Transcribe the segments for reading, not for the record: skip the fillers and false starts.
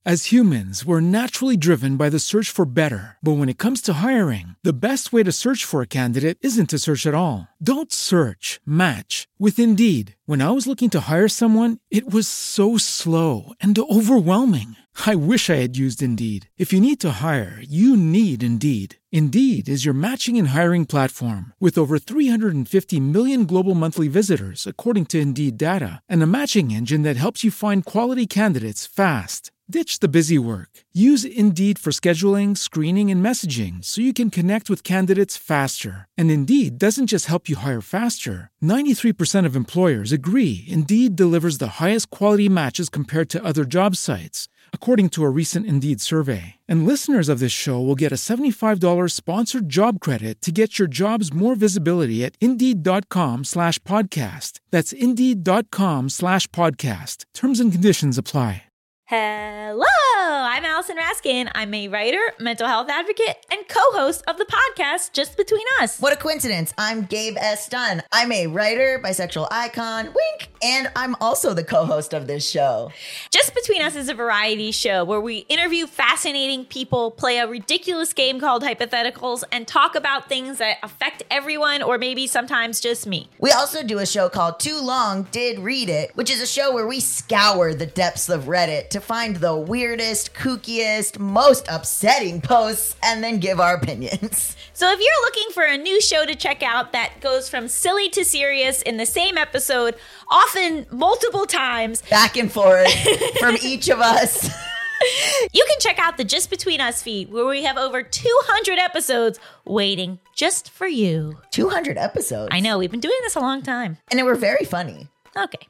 As humans, we're naturally driven by the search for better. But when it comes to hiring, the best way to search for a candidate isn't to search at all. Don't search, match with Indeed. When I was looking to hire someone, it was so slow and overwhelming. I wish I had used Indeed. If you need to hire, you need Indeed. Indeed is your matching and hiring platform with over 350 million global monthly visitors, according to Indeed data, and a matching engine that helps you find quality candidates fast. Ditch the busy work. Use Indeed for scheduling, screening, and messaging so you can connect with candidates faster. And Indeed doesn't just help you hire faster. 93% of employers agree Indeed delivers the highest quality matches compared to other job sites, according to a recent Indeed survey. And listeners of this show will get a $75 sponsored job credit to get your jobs more visibility at Indeed.com/podcast. That's Indeed.com/podcast. Terms and conditions apply. Hello, I'm Allison Raskin. I'm a writer, mental health advocate, and co-host of the podcast Just Between Us. What a coincidence. I'm Gabe S. Dunn. I'm a writer, bisexual icon, wink, and I'm also the co-host of this show. Just Between Us is a variety show where we interview fascinating people, play a ridiculous game called Hypotheticals, and talk about things that affect everyone or maybe sometimes just me. We also do a show called Too Long Did Read It, which is a show where we scour the depths of Reddit to find the weirdest, kookiest, most upsetting posts and then give our opinions. So if you're looking for a new show to check out that goes from silly to serious in the same episode, often multiple times, back and forth from each of us, you can check out the Just Between Us feed where we have over 200 episodes waiting just for you. 200 episodes? I know, we've been doing this a long time. And they were very funny. Okay.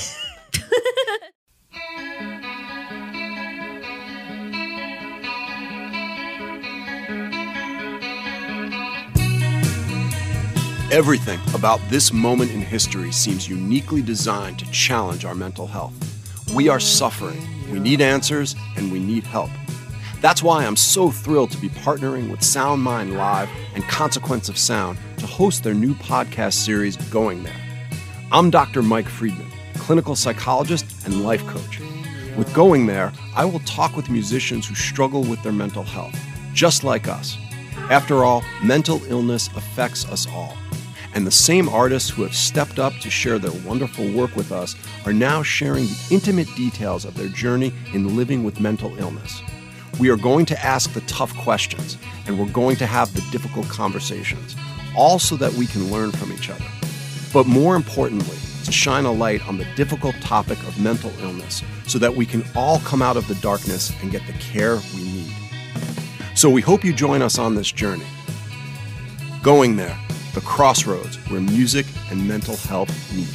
Everything about this moment in history seems uniquely designed to challenge our mental health. We are suffering, we need answers, and we need help. That's why I'm so thrilled to be partnering with SoundMind Live and Consequence of Sound to host their new podcast series, Going There. I'm Dr. Mike Friedman, clinical psychologist and life coach. With Going There, I will talk with musicians who struggle with their mental health, just like us. After all, mental illness affects us all. And the same artists who have stepped up to share their wonderful work with us are now sharing the intimate details of their journey in living with mental illness. We are going to ask the tough questions, and we're going to have the difficult conversations, all so that we can learn from each other. But more importantly, to shine a light on the difficult topic of mental illness so that we can all come out of the darkness and get the care we need. So we hope you join us on this journey. Going There, the crossroads where music and mental health meet.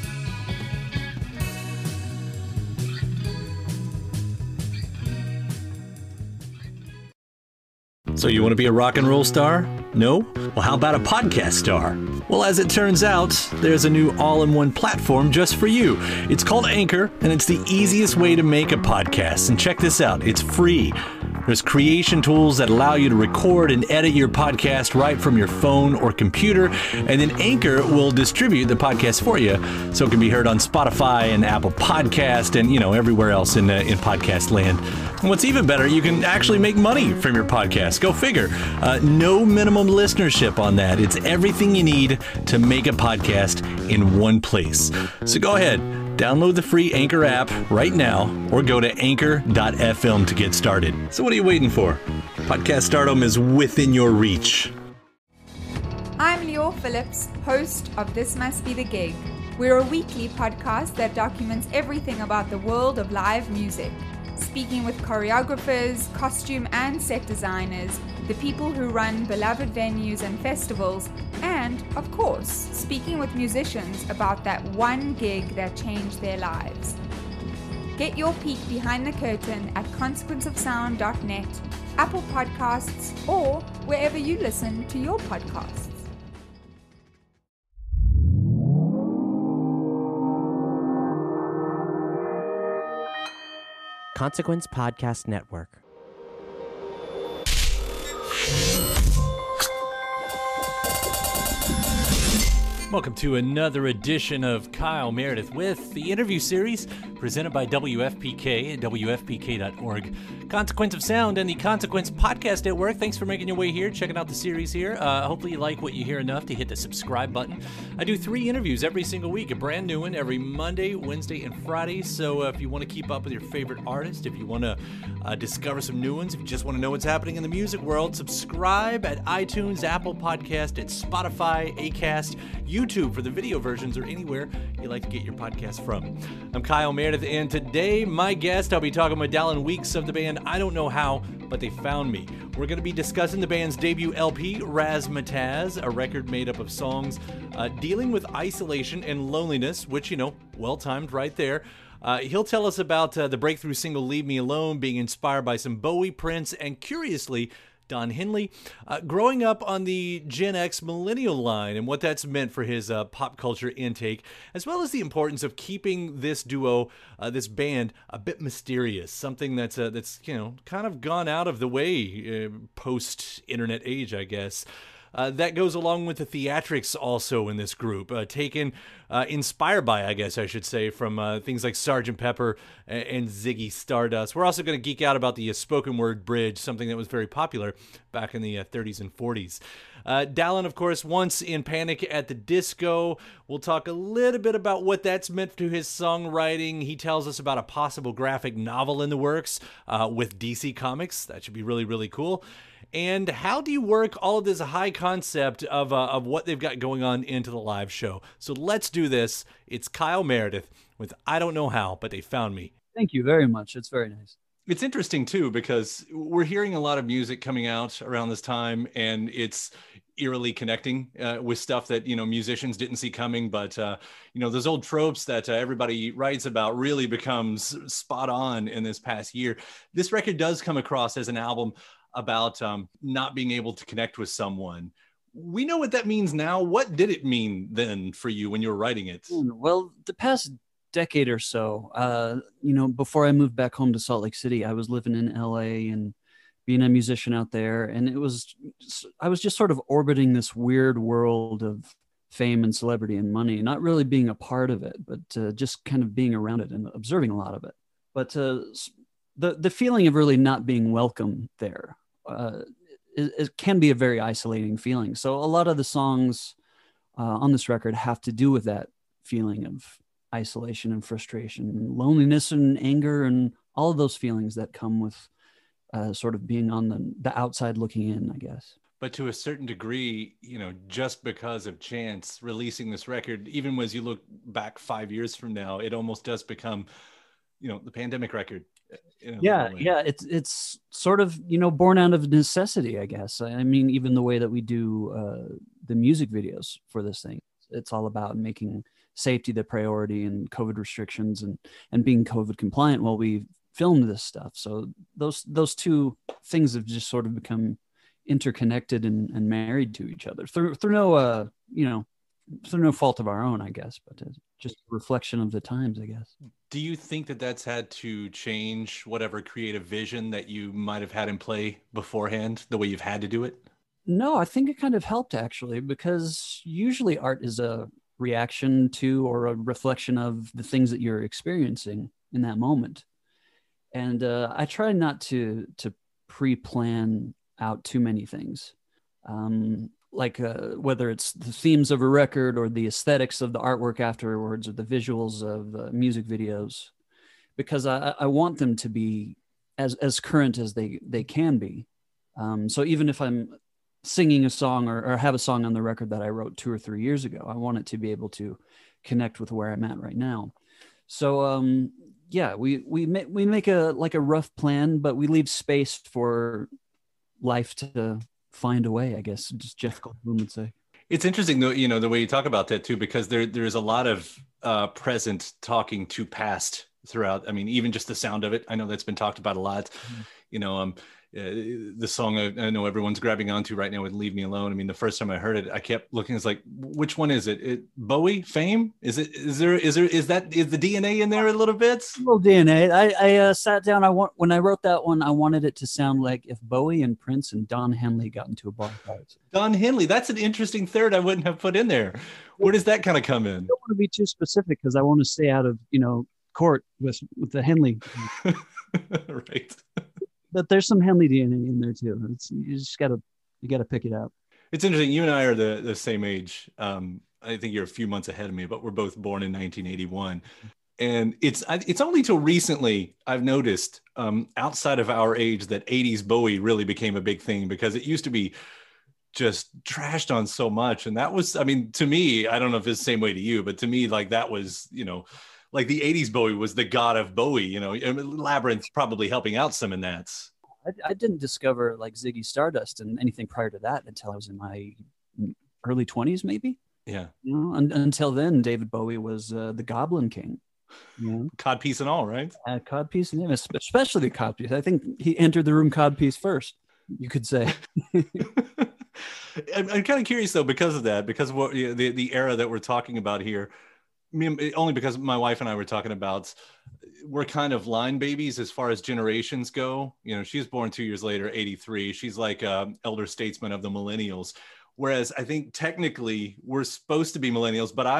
So you want to be a rock and roll star? No? Well, how about a podcast star? Well, as it turns out, there's a new all-in-one platform just for you. It's called Anchor, and it's the easiest way to make a podcast. And check this out, it's free. There's creation tools that allow you to record and edit your podcast right from your phone or computer, and then Anchor will distribute the podcast for you so it can be heard on Spotify and Apple Podcast and, everywhere else in podcast land. And what's even better, you can actually make money from your podcast. Go figure. No minimum listenership on that. It's everything you need to make a podcast in one place. So go ahead. Download the free Anchor app right now or go to anchor.fm to get started. So what are you waiting for? Podcast stardom is within your reach. I'm Lior Phillips, host of This Must Be the Gig. We're a weekly podcast that documents everything about the world of live music, speaking with choreographers, costume and set designers, the people who run beloved venues and festivals, and, of course, speaking with musicians about that one gig that changed their lives. Get your peek behind the curtain at consequenceofsound.net, Apple Podcasts, or wherever you listen to your podcasts. Consequence Podcast Network. Welcome to another edition of Kyle Meredith with the interview series presented by WFPK at WFPK.org. Consequence of Sound and the Consequence Podcast Network. Thanks for making your way here, checking out the series here. Hopefully you like what you hear enough to hit the subscribe button. I do 3 interviews every single week, a brand new one every Monday, Wednesday, and Friday. So if you want to keep up with your favorite artist, if you want to discover some new ones, if you just want to know what's happening in the music world, subscribe at iTunes, Apple Podcast, at Spotify, Acast, YouTube for the video versions, or anywhere you like to get your podcast from. I'm Kyle Meredith, and today, my guest, I'll be talking with Dallin Weekes of the band I Don't Know How, But They Found Me. We're going to be discussing the band's debut LP, Razzmatazz, a record made up of songs dealing with isolation and loneliness, which, well-timed right there. He'll tell us about the breakthrough single Leave Me Alone being inspired by some Bowie, Prince, and curiously, Don Henley, growing up on the Gen X millennial line and what that's meant for his pop culture intake, as well as the importance of keeping this duo, this band, a bit mysterious, something that's kind of gone out of the way post-internet age, I guess. That goes along with the theatrics also in this group, inspired by, I guess I should say, from things like Sgt. Pepper and Ziggy Stardust. We're also going to geek out about the spoken word bridge, something that was very popular back in the 30s and 40s. Dallin, of course, once in Panic at the Disco. We'll talk a little bit about what that's meant to his songwriting. He tells us about a possible graphic novel in the works with DC Comics. That should be really, really cool. And how do you work all of this high concept of what they've got going on into the live show? So let's do this. It's Kyle Meredith with I Don't Know How, But They Found Me. Thank you very much. It's very nice. It's interesting, too, because we're hearing a lot of music coming out around this time, and it's eerily connecting with stuff that, musicians didn't see coming. But, those old tropes that everybody writes about really becomes spot on in this past year. This record does come across as an album about not being able to connect with someone. We know what that means now. What did it mean then for you when you were writing it? Well, the past decade or so, before I moved back home to Salt Lake City, I was living in LA and being a musician out there. And I was just sort of orbiting this weird world of fame and celebrity and money, not really being a part of it, but just kind of being around it and observing a lot of it. But the feeling of really not being welcome there, it can be a very isolating feeling. So a lot of the songs on this record have to do with that feeling of isolation and frustration and loneliness and anger and all of those feelings that come with sort of being on the outside looking in, I guess. But to a certain degree, just because of chance releasing this record, even as you look back 5 years from now, it almost does become, the pandemic record. Yeah. It's sort of, born out of necessity, I guess. I mean, even the way that we do the music videos for this thing, it's all about making safety the priority and COVID restrictions and being COVID compliant while we filmed this stuff. So those two things have just sort of become interconnected and married to each other through no fault of our own, I guess, but just a reflection of the times, I guess. Do you think that that's had to change whatever creative vision that you might have had in play beforehand, the way you've had to do it? No, I think it kind of helped, actually, because usually art is a reaction to or a reflection of the things that you're experiencing in that moment. And I try not to pre-plan out too many things. Like whether it's the themes of a record or the aesthetics of the artwork afterwards or the visuals of music videos, because I want them to be as current as they can be. So even if I'm singing a song or have a song on the record that I wrote 2 or 3 years ago, I want it to be able to connect with where I'm at right now. So we make a rough plan, but we leave space for life to find a way, I guess, just Jeff Goldblum would say. It's interesting, though, the way you talk about that, too, because there's a lot of present talking to past throughout. I mean, even just the sound of it. I know that's been talked about a lot. Mm-hmm. The song I know everyone's grabbing onto right now with Leave Me Alone. I mean, the first time I heard it, I kept looking, it's like, which one is it? Bowie? Fame? Is the DNA in there a little bit? A little DNA. I sat down. When I wrote that one, I wanted it to sound like if Bowie and Prince and Don Henley got into a bar fight. Don Henley, that's an interesting third I wouldn't have put in there. Where does that kind of come in? I don't want to be too specific because I want to stay out of, court with the Henley. Right. But there's some Henley DNA in there too. You gotta pick it out. It's interesting. You and I are the same age. I think you're a few months ahead of me, but we're both born in 1981. And it's only till recently I've noticed outside of our age that 80s Bowie really became a big thing, because it used to be just trashed on so much. And that was, I mean, to me, I don't know if it's the same way to you, but to me, like that was, like the 80s Bowie was the god of Bowie, and Labyrinth probably helping out some in that. I didn't discover like Ziggy Stardust and anything prior to that until I was in my early 20s, maybe. Yeah. Until then, David Bowie was the Goblin King. Codpiece and all, right? Codpiece and him, especially the Codpiece. I think he entered the room Codpiece first, you could say. I'm kind of curious though, because of that, because of what the era that we're talking about here. Only because my wife and I were talking about, we're kind of line babies as far as generations go. She was born 2 years later, 83. She's like elder statesman of the millennials. Whereas I think technically we're supposed to be millennials, but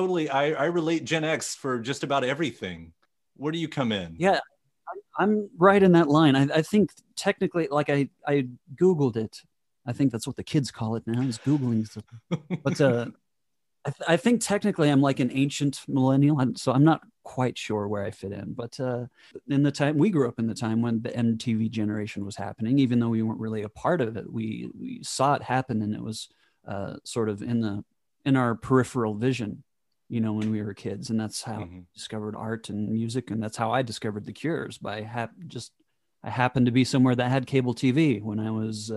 I relate Gen X for just about everything. Where do you come in? Yeah, I'm right in that line. I think technically, like I Googled it. I think that's what the kids call it now, is Googling stuff. But I think technically I'm like an ancient millennial, so I'm not quite sure where I fit in. But in the time we grew up, in the time when the MTV generation was happening, even though we weren't really a part of it, we saw it happen, and it was sort of in our peripheral vision, when we were kids, and that's how I discovered art and music, and that's how I discovered The Cures. I happened to be somewhere that had cable TV when I was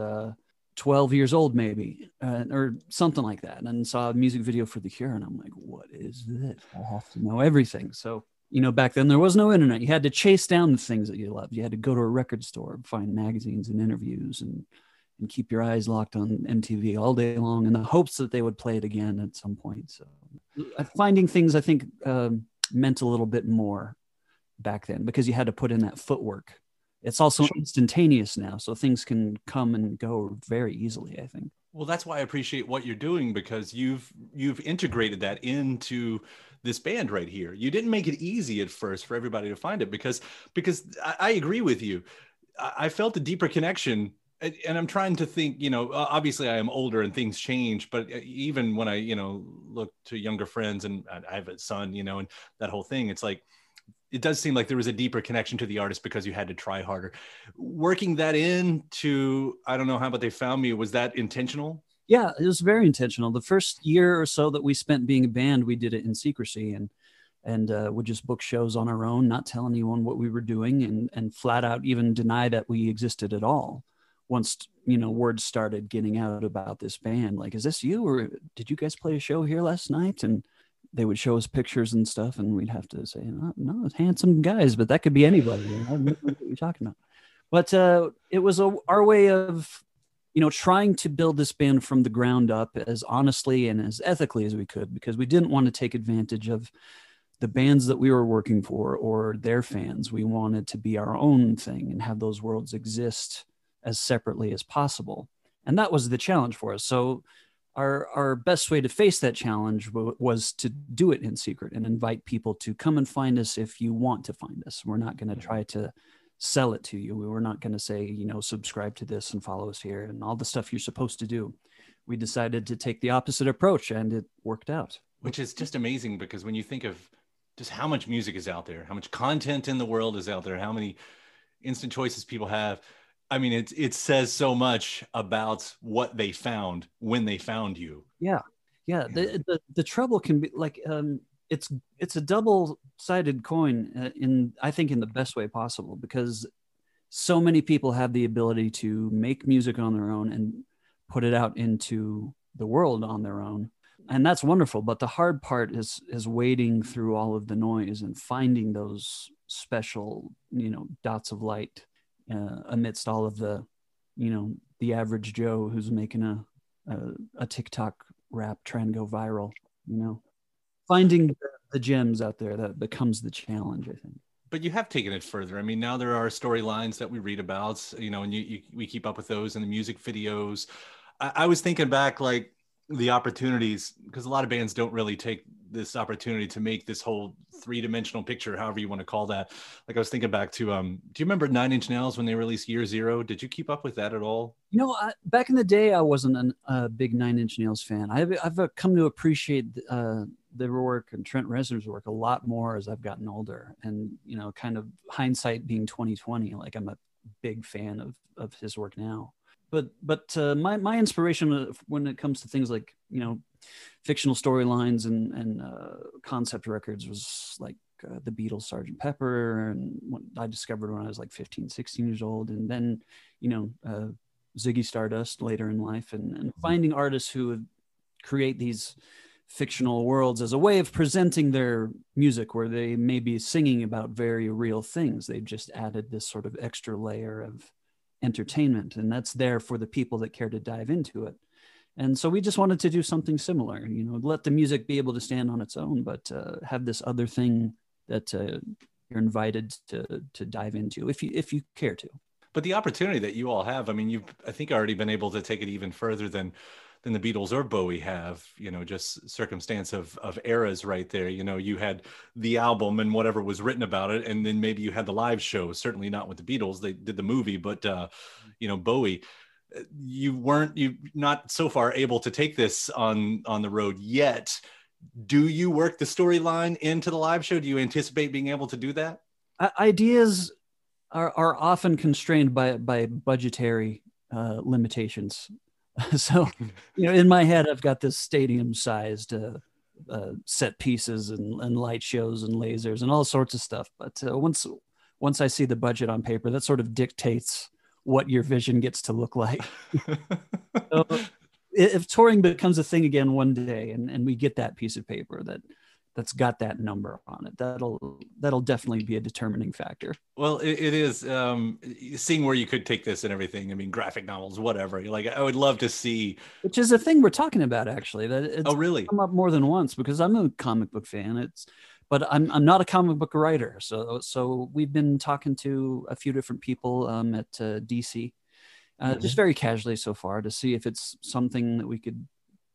12 years old, maybe, or something like that, and saw a music video for The Cure, and I'm like, what is this? I have to know everything. So, back then there was no internet. You had to chase down the things that you loved. You had to go to a record store, find magazines and interviews, and keep your eyes locked on MTV all day long in the hopes that they would play it again at some point. So finding things, I think, meant a little bit more back then, because you had to put in that footwork. It's also instantaneous now, so things can come and go very easily, I think. Well, that's why I appreciate what you're doing, because you've integrated that into this band right here. You didn't make it easy at first for everybody to find it, because I agree with you. I felt a deeper connection, and I'm trying to think, obviously I am older and things change, but even when I, look to younger friends, and I have a son, and that whole thing, it's like, it does seem like there was a deeper connection to the artist because you had to try harder. Working that into, I don't know, How About They Found Me, was that intentional? Yeah, it was very intentional. The first year or so that we spent being a band, we did it in secrecy, and would just book shows on our own, not tell anyone what we were doing, and flat out even deny that we existed at all. Once, words started getting out about this band, like, is this you, or did you guys play a show here last night? And they would show us pictures and stuff, and we'd have to say, no, handsome guys, but that could be anybody. I don't know what you're talking about. But it was our way of, trying to build this band from the ground up as honestly and as ethically as we could, because we didn't want to take advantage of the bands that we were working for or their fans. We wanted to be our own thing and have those worlds exist as separately as possible. And that was the challenge for us. So our best way to face that challenge was to do it in secret and invite people to come and find us if you want to find us. We're not going to try to sell it to you. We were not going to say, subscribe to this and follow us here and all the stuff you're supposed to do. We decided to take the opposite approach, and it worked out. Which is just amazing, because when you think of just how much music is out there, how much content in the world is out there, how many instant choices people have, I mean, it says so much about what they found when they found you. Yeah. The trouble can be like, it's a double-sided coin I think in the best way possible, because so many people have the ability to make music on their own and put it out into the world on their own. And that's wonderful. But the hard part is wading through all of the noise and finding those special, dots of light amidst all of the, the average Joe who's making a TikTok rap trying to go viral, finding the gems out there, that becomes the challenge, I think. But you have taken it further. I mean, now there are storylines that we read about, and we keep up with those in the music videos. I was thinking back, like, the opportunities, because a lot of bands don't really take this opportunity to make this whole three-dimensional picture, however you want to call that. Like I was thinking back to, do you remember Nine Inch Nails when they released Year Zero? Did you keep up with that at all? Back in the day, I wasn't a big Nine Inch Nails fan. I've come to appreciate their work and Trent Reznor's work a lot more as I've gotten older. And, kind of hindsight being 2020, like I'm a big fan of his work now. But my inspiration when it comes to things like, fictional storylines and concept records was like the Beatles' Sgt. Pepper, and what I discovered when I was like 15, 16 years old. And then, Ziggy Stardust later in life, and finding artists who would create these fictional worlds as a way of presenting their music where they may be singing about very real things. They've just added this sort of extra layer of entertainment, and that's there for the people that care to dive into it. And so we just wanted to do something similar, let the music be able to stand on its own, but have this other thing that you're invited to dive into if you care to. But the opportunity that you all have, I mean, you've, I think, already been able to take it even further than the Beatles or Bowie have, just circumstance of eras right there. You had the album and whatever was written about it, and then maybe you had the live show, certainly not with the Beatles. They did the movie, but, Bowie, you're not so far able to take this on the road yet. Do you work the storyline into the live show? Do you anticipate being able to do that? Ideas are often constrained by budgetary limitations. So, in my head, I've got this stadium-sized set pieces and light shows and lasers and all sorts of stuff. But once I see the budget on paper, that sort of dictates what your vision gets to look like. So if touring becomes a thing again one day, and we get that piece of paper that's got that number on it, that'll definitely be a determining factor. Well, it is seeing where you could take this and everything. I mean, graphic novels, whatever. Like, I would love to see. Which is a thing we're talking about, actually. That it's really come up more than once, because I'm a comic book fan. But I'm not a comic book writer. So we've been talking to a few different people at DC, just very casually so far, to see if it's something that we could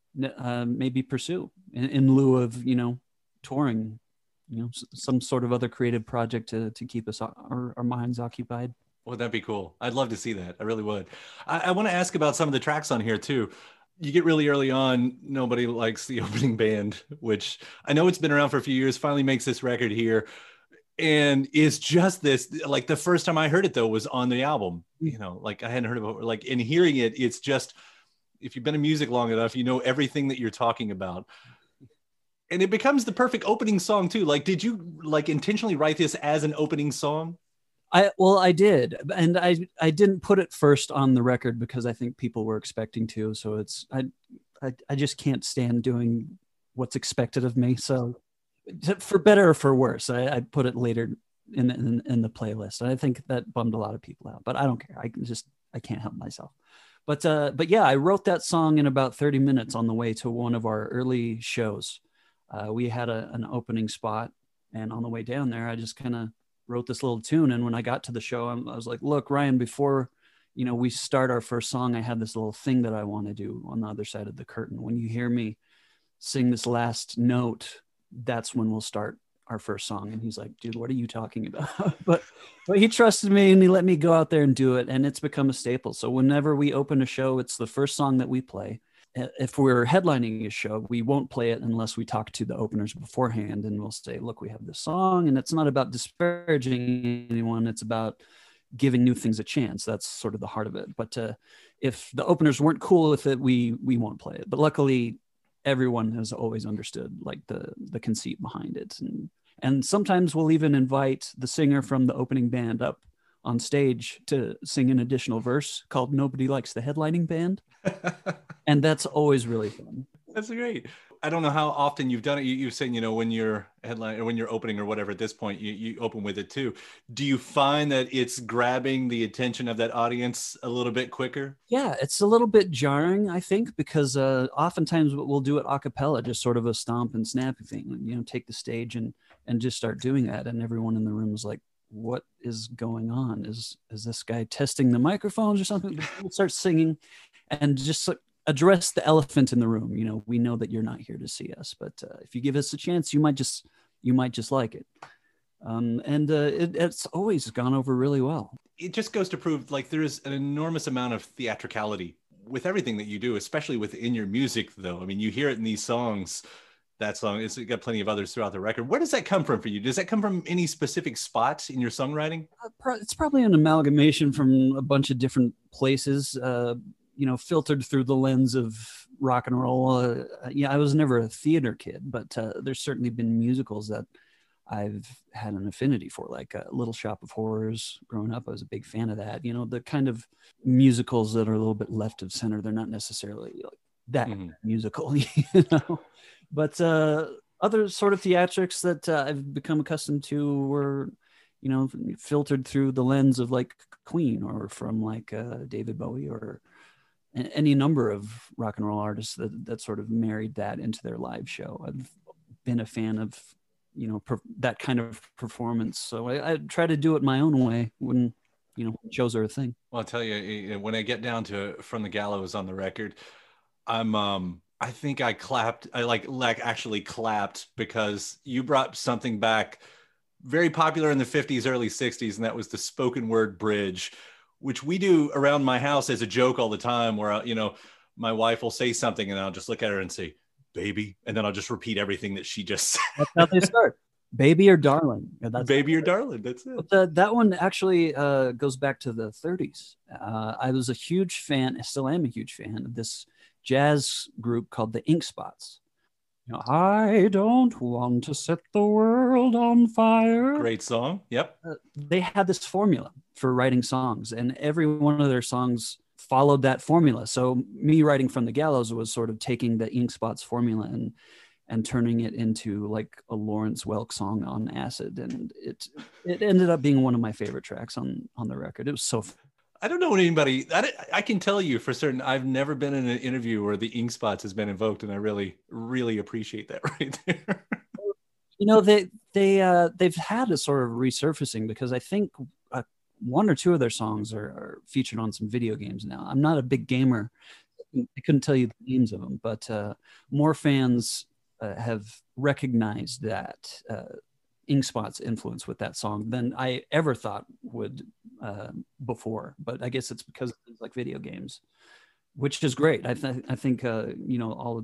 maybe pursue in lieu of touring, some sort of other creative project to keep us our minds occupied. Well, that'd be cool. I'd love to see that. I really would. I want to ask about some of the tracks on here too. You get really early on, Nobody Likes the Opening Band, which I know it's been around for a few years, finally makes this record here. And it's just this, like, the first time I heard it though was on the album, like I hadn't heard of it, like, in hearing it, it's just, if you've been in music long enough, everything that you're talking about. And it becomes the perfect opening song too. Like, did you intentionally write this as an opening song? I did. And I didn't put it first on the record because I think people were expecting to. So I just can't stand doing what's expected of me. So for better or for worse, I put it later in the playlist. And I think that bummed a lot of people out, but I don't care. I can't help myself. But yeah, I wrote that song in about 30 minutes on the way to one of our early shows. We had an opening spot, and on the way down there, I just kind of wrote this little tune. And when I got to the show, I was like, look, Ryan, before, we start our first song, I had this little thing that I want to do on the other side of the curtain. When you hear me sing this last note, that's when we'll start our first song. And he's like, dude, what are you talking about? but he trusted me, and he let me go out there and do it. And it's become a staple. So whenever we open a show, it's the first song that we play. If we're headlining a show, we won't play it unless we talk to the openers beforehand, and we'll say, look, we have this song, and it's not about disparaging anyone. It's about giving new things a chance. That's sort of the heart of it. But if the openers weren't cool with it, we won't play it. But luckily, everyone has always understood like the conceit behind it. And sometimes we'll even invite the singer from the opening band up on stage to sing an additional verse called Nobody Likes the Headlining Band. And that's always really fun. That's great. I don't know how often you've done it. You've said, when you're headline or when you're opening or whatever, at this point, you open with it too. Do you find that it's grabbing the attention of that audience a little bit quicker? Yeah, it's a little bit jarring, I think, because oftentimes we'll do it a cappella, just sort of a stomp and snappy thing, take the stage and just start doing that. And everyone in the room is like, what is going on? Is this guy testing the microphones or something? We'll start singing, and just address the elephant in the room. You know, we know that you're not here to see us, but if you give us a chance, you might just like it. It's always gone over really well. It just goes to prove like there's an enormous amount of theatricality with everything that you do, especially within your music, though. I mean, you hear it in these songs. That song, it's got plenty of others throughout the record. Where does that come from for you? Does that come from any specific spot in your songwriting? It's probably an amalgamation from a bunch of different places, filtered through the lens of rock and roll. I was never a theater kid, but there's certainly been musicals that I've had an affinity for, like Little Shop of Horrors. Growing up, I was a big fan of that. You know, the kind of musicals that are a little bit left of center. They're not necessarily like that musical, But other sort of theatrics that I've become accustomed to were, filtered through the lens of like Queen or from like David Bowie or any number of rock and roll artists that sort of married that into their live show. I've been a fan of, that kind of performance. So I try to do it my own way when, shows are a thing. Well, I'll tell you, when I get down to From the Gallows on the record, I think I clapped. I actually clapped because you brought something back very popular in the 50s, early 60s, and that was the spoken word bridge, which we do around my house as a joke all the time, where, my wife will say something and I'll just look at her and say, baby, and then I'll just repeat everything that she just said. That's how they start. Baby or darling. Baby or darling, that's it. But that one actually goes back to the 30s. I was a huge fan, I still am a huge fan of this jazz group called the Ink Spots. I don't want to set the world on fire. Great song. Yep. They had this formula for writing songs, and every one of their songs followed that formula. So me writing From the Gallows was sort of taking the Ink Spots formula and turning it into like a Lawrence Welk song on acid. And it ended up being one of my favorite tracks on the record. It was so fun. I don't know anybody. I can tell you for certain, I've never been in an interview where the Ink Spots has been invoked, and I really, really appreciate that right there. They've had a sort of resurfacing because I think one or two of their songs are featured on some video games now. I'm not a big gamer. I couldn't tell you the names of them, but more fans have recognized that Ink Spot's influence with that song than I ever thought would before. But I guess it's because of things like video games, which is great. I think all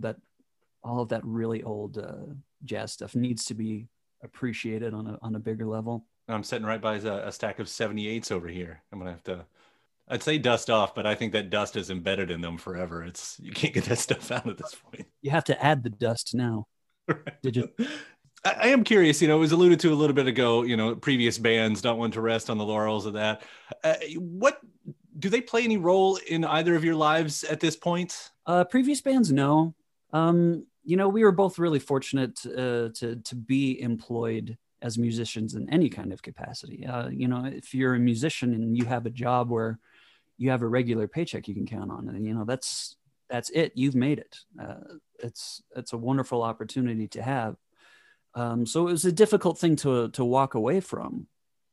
of that really old jazz stuff needs to be appreciated on a bigger level. I'm sitting right by a stack of 78s over here. I'm gonna have to, I'd say dust off, but I think that dust is embedded in them forever. You can't get that stuff out at this point. You have to add the dust now. Right. Did you? I am curious, it was alluded to a little bit ago, previous bands don't want to rest on the laurels of that. What do they play any role in either of your lives at this point? Previous bands, no. We were both really fortunate to be employed as musicians in any kind of capacity. If you're a musician and you have a job where you have a regular paycheck you can count on, and that's it. You've made it. It's a wonderful opportunity to have. So it was a difficult thing to walk away from,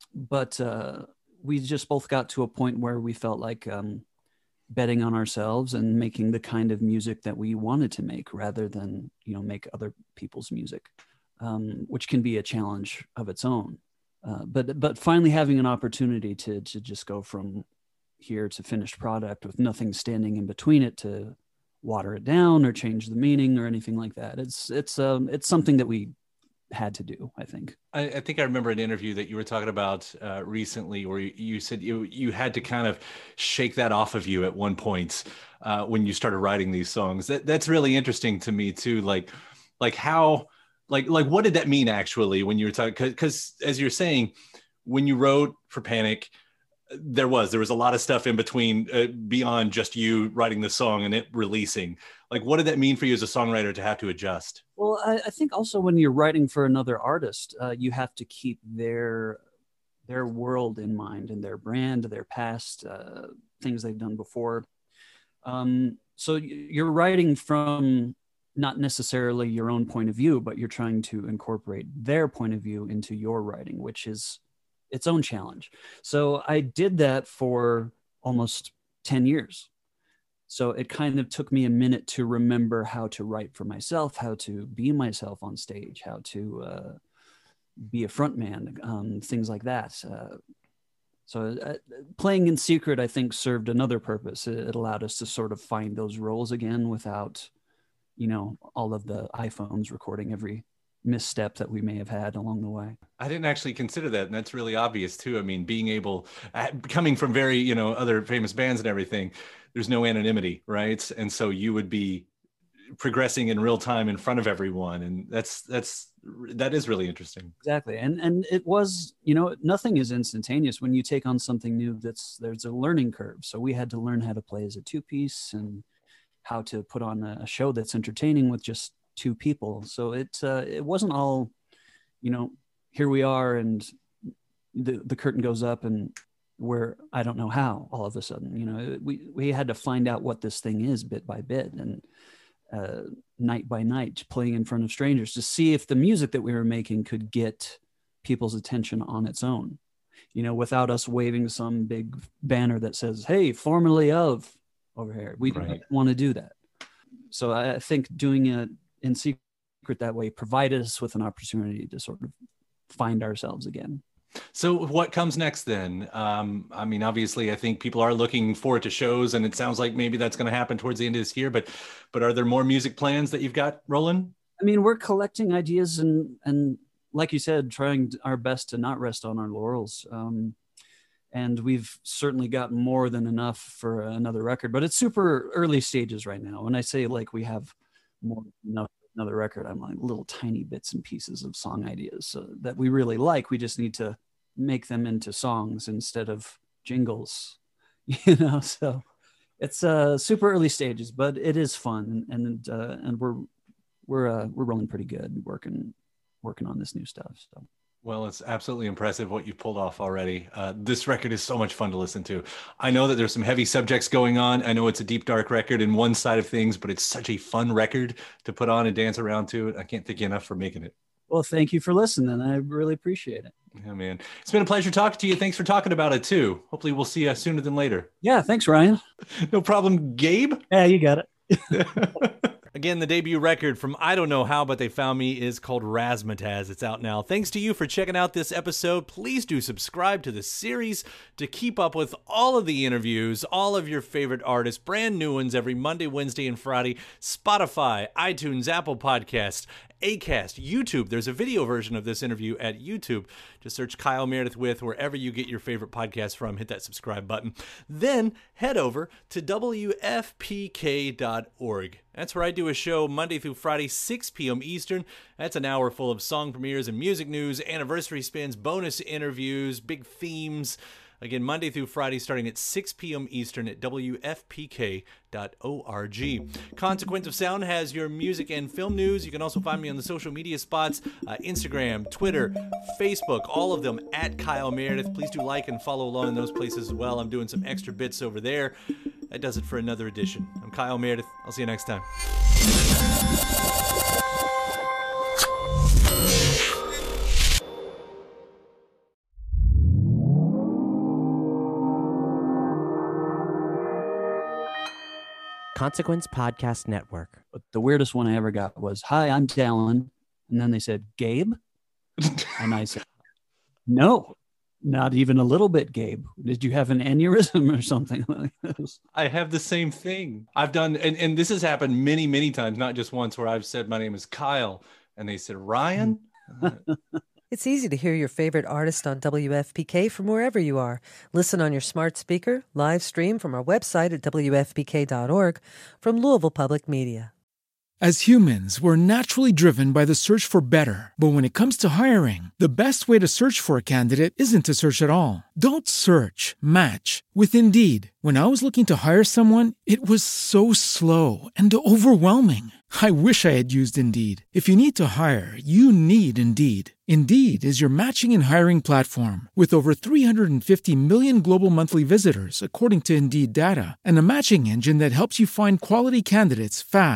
but we just both got to a point where we felt like betting on ourselves and making the kind of music that we wanted to make rather than, make other people's music, which can be a challenge of its own. But finally having an opportunity to just go from here to finished product with nothing standing in between it to water it down or change the meaning or anything like that. It's something that we had to do, I think. I think I remember an interview that you were talking about recently where you said you had to kind of shake that off of you at one point when you started writing these songs. That's really interesting to me too. Like how, like what did that mean actually when you were talking? Because as you're saying, when you wrote for Panic, there was a lot of stuff in between beyond just you writing the song and it releasing. Like, what did that mean for you as a songwriter to have to adjust? Well, I think also when you're writing for another artist, you have to keep their world in mind and their brand, their past, things they've done before. So you're writing from not necessarily your own point of view, but you're trying to incorporate their point of view into your writing, which is its own challenge. So I did that for almost 10 years. So it kind of took me a minute to remember how to write for myself, how to be myself on stage, how to be a frontman, things like that. So playing in secret, I think, served another purpose. It allowed us to sort of find those roles again without, all of the iPhones recording every misstep that we may have had along the way. I didn't actually consider that, and that's really obvious too. I mean, being able, coming from very, other famous bands and everything, there's no anonymity, right? And so you would be progressing in real time in front of everyone, and that is really interesting. Exactly. And it was, nothing is instantaneous when you take on something new. There's a learning curve. So we had to learn how to play as a two-piece and how to put on a show that's entertaining with just two people. So it wasn't all, here we are and the curtain goes up and I don't know how all of a sudden, we had to find out what this thing is bit by bit, and night by night playing in front of strangers to see if the music that we were making could get people's attention on its own, without us waving some big banner that says, hey, formerly of over here. We didn't want to do that. So I think doing it in secret that way provided us with an opportunity to sort of find ourselves again. So what comes next then? I mean, obviously, I think people are looking forward to shows, and it sounds like maybe that's going to happen towards the end of this year. But are there more music plans that you've got rolling? I mean, we're collecting ideas and like you said, trying our best to not rest on our laurels. And we've certainly got more than enough for another record, but it's super early stages right now. When I say like we have more than enough for another record, I'm like little tiny bits and pieces of song ideas that we really like. We just need to make them into songs instead of jingles, so it's super early stages, but it is fun. And we're rolling pretty good, working on this new stuff. So. Well, it's absolutely impressive what you've pulled off already. This record is so much fun to listen to. I know that there's some heavy subjects going on. I know it's a deep, dark record in one side of things, but it's such a fun record to put on and dance around to. I can't thank you enough for making it. Well, thank you for listening. I really appreciate it. Yeah, man. It's been a pleasure talking to you. Thanks for talking about it, too. Hopefully we'll see you sooner than later. Yeah, thanks, Ryan. No problem. Gabe? Yeah, you got it. Again, the debut record from I Don't Know How But They Found Me is called Razzmatazz. It's out now. Thanks to you for checking out this episode. Please do subscribe to the series to keep up with all of the interviews, all of your favorite artists, brand new ones every Monday, Wednesday, and Friday. Spotify, iTunes, Apple Podcasts, Acast, YouTube. There's a video version of this interview at YouTube. Just search Kyle Meredith with wherever you get your favorite podcast from. Hit that subscribe button. Then head over to WFPK.org. That's where I do a show Monday through Friday, 6 p.m. Eastern. That's an hour full of song premieres and music news, anniversary spins, bonus interviews, big themes. Again, Monday through Friday, starting at 6 p.m. Eastern at WFPK.org. Consequence of Sound has your music and film news. You can also find me on the social media spots, Instagram, Twitter, Facebook, all of them at Kyle Meredith. Please do like and follow along in those places as well. I'm doing some extra bits over there. That does it for another edition. I'm Kyle Meredith. I'll see you next time. Consequence Podcast Network. But the weirdest one I ever got was, "Hi, I'm Dallin." And then they said, "Gabe?" And I said, "No, not even a little bit, Gabe. Did you have an aneurysm or something like this?" I have the same thing. I've done, and this has happened many, many times, not just once, where I've said, "My name is Kyle." And they said, "Ryan?" It's easy to hear your favorite artist on WFPK from wherever you are. Listen on your smart speaker, live stream from our website at WFPK.org, from Louisville Public Media. As humans, we're naturally driven by the search for better. But when it comes to hiring, the best way to search for a candidate isn't to search at all. Don't search, match with Indeed. When I was looking to hire someone, it was so slow and overwhelming. I wish I had used Indeed. If you need to hire, you need Indeed. Indeed is your matching and hiring platform with over 350 million global monthly visitors, according to Indeed data, and a matching engine that helps you find quality candidates fast.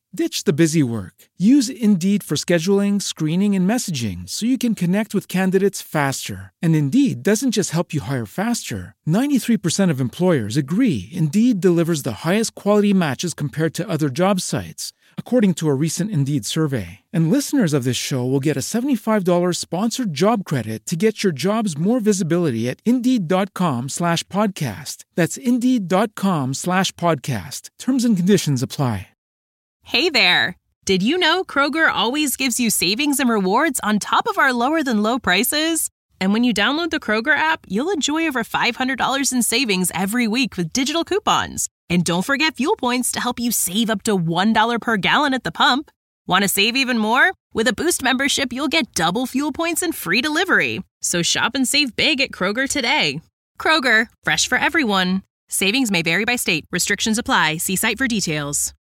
Ditch the busy work. Use Indeed for scheduling, screening, and messaging so you can connect with candidates faster. And Indeed doesn't just help you hire faster. 93% of employers agree Indeed delivers the highest quality matches compared to other job sites, according to a recent Indeed survey. And listeners of this show will get a $75 sponsored job credit to get your jobs more visibility at Indeed.com/podcast. That's Indeed.com/podcast. Terms and conditions apply. Hey there! Did you know Kroger always gives you savings and rewards on top of our lower than low prices? And when you download the Kroger app, you'll enjoy over $500 in savings every week with digital coupons. And don't forget fuel points to help you save up to $1 per gallon at the pump. Want to save even more? With a Boost membership, you'll get double fuel points and free delivery. So shop and save big at Kroger today. Kroger, fresh for everyone. Savings may vary by state. Restrictions apply. See site for details.